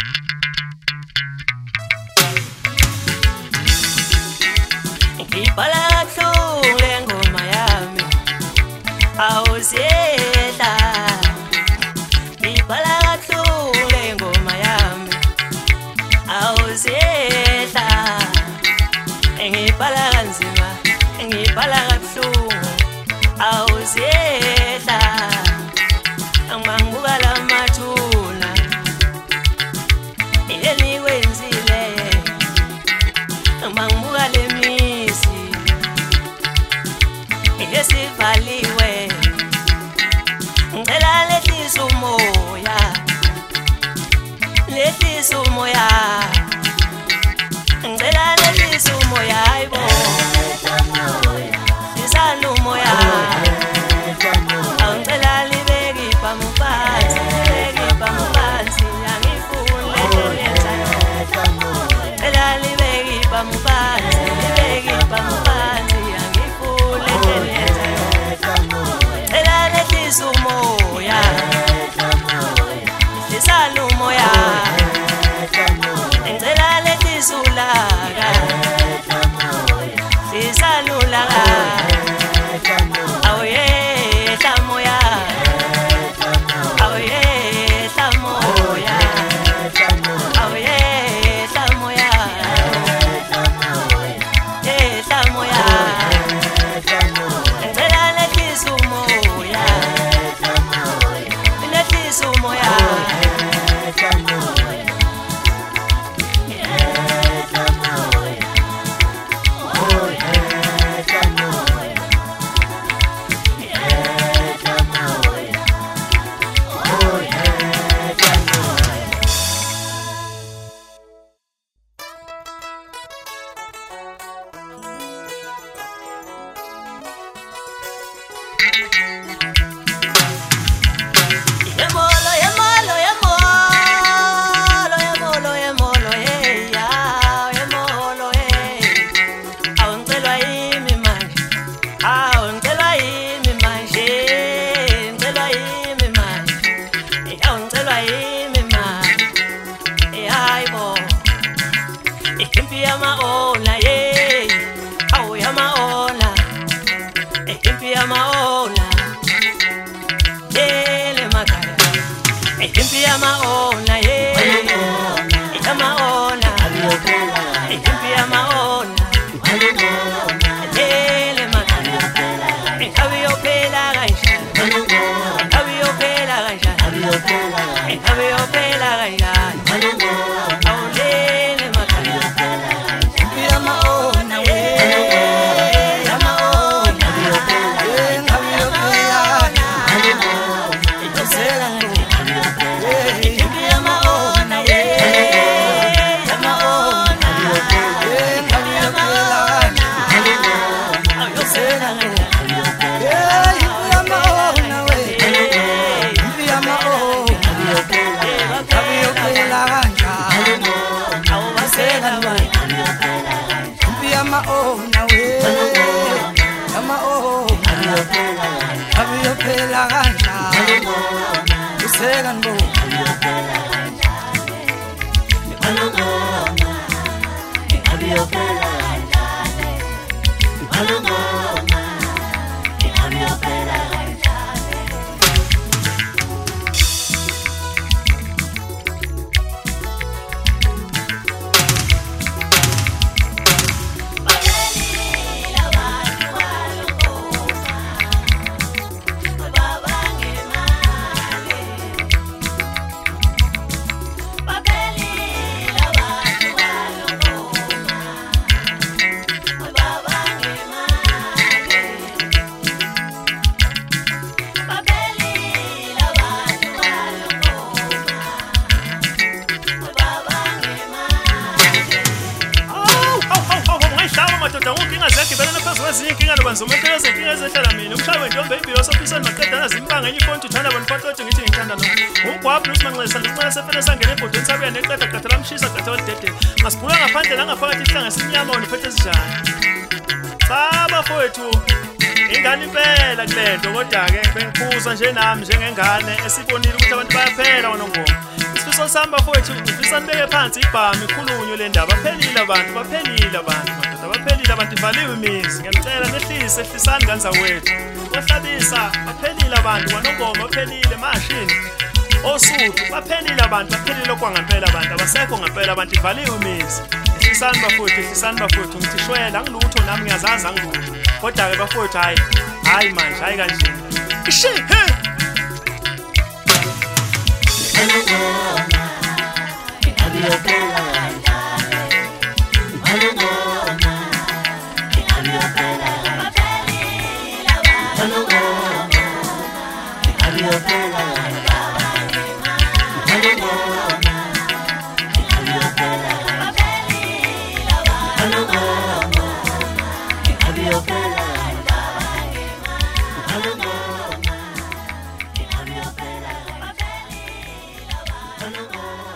Nje nami njengengane esibonile ukuthi abantu bayaphela wonongoma isifiso sosamba mfowethu ngifisa nibeke phansi ibhamu ikhulunyo le ndaba baphelile abantu madoda baphelile abantu ivaliwe imizi ngiyacela nehlise efisani kanzawethu ohlabisa baphelile abantu kwanongoma baphelile mashini osuku baphelile abantu baphelile kwangempela abantu abasekho ngempela abantu ivaliwe imizi ehlisani bafowethu ngithi shwela angilutho nami ngiyazazi angilutho kodwa ke bafowethu hayi manje hayi kanje ishi he Hello.